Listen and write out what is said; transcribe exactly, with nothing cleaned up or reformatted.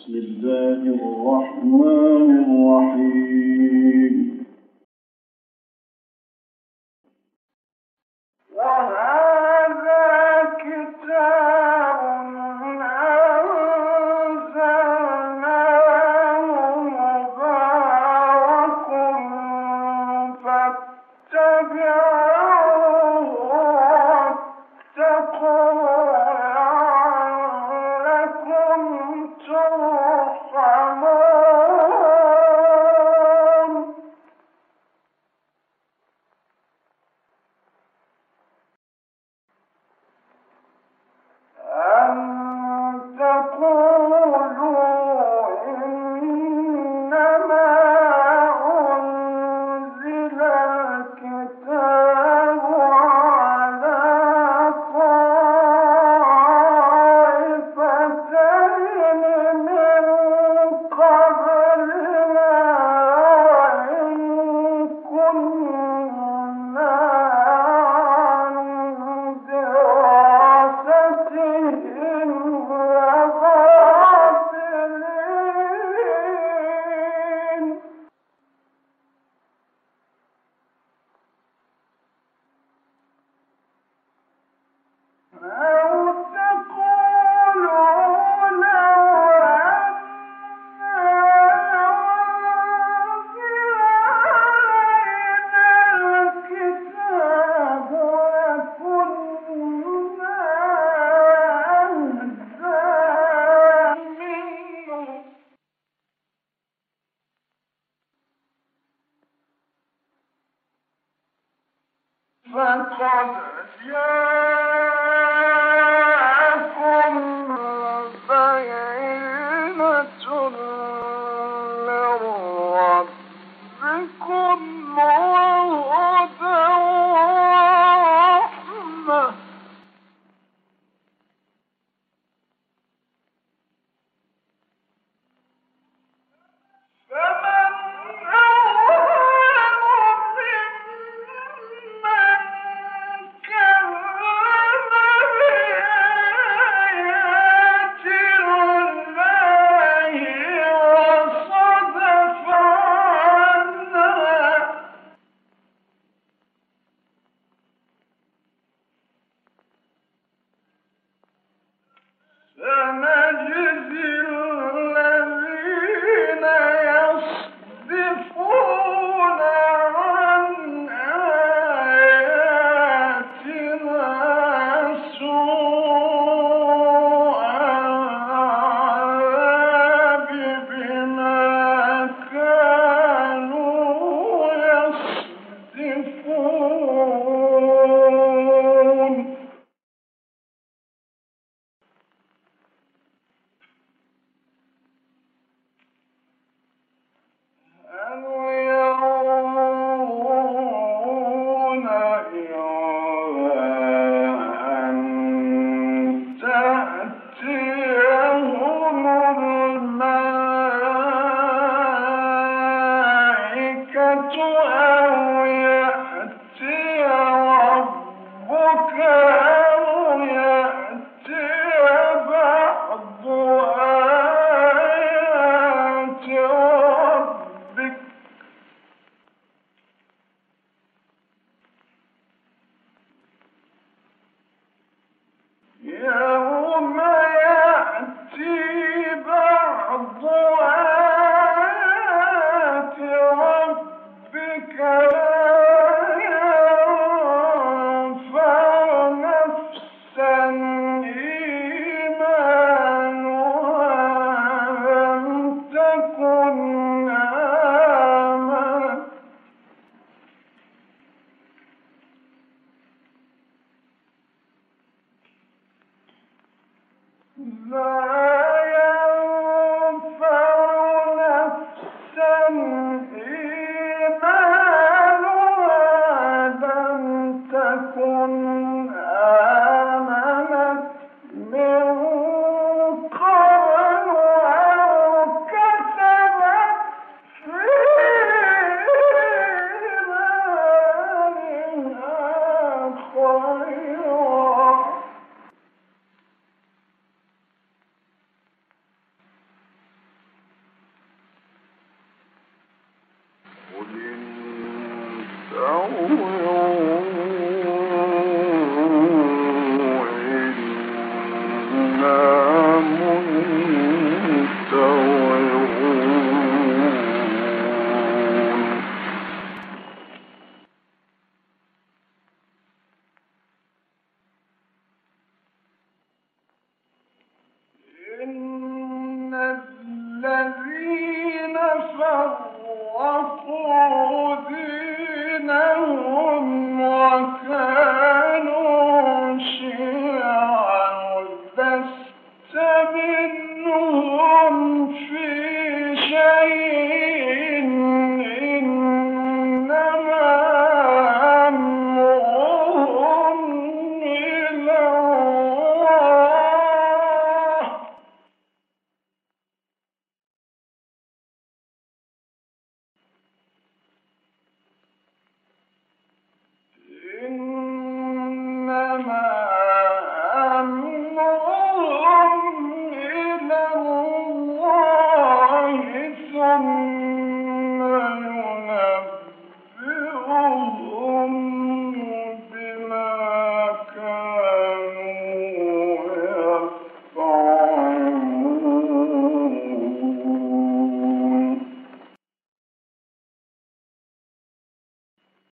بسم الله الرحمن الرحيم. وهذا كتاب أنزلناه مبارك فاتبعوه واتقوا لعلكم ترحمون. أن تقولوا إنما أنزل الكتاب على طائفتين من قبلنا وإن كنا عن دراستهم لغافلين. أو تقولوا لو أنا أنزل علينا الكتاب لكنا أهدى منه. فقد جاءكم بينة من ربكم وهدى ورحمة. فمن أظلم ممن كذب بآيات الله وصدف عنها. الذين فرقوا دينهم وكانوا شيعا لست منهم في شيء إنما أمرهم إلى الله إنما أمرهم إلى الله ثم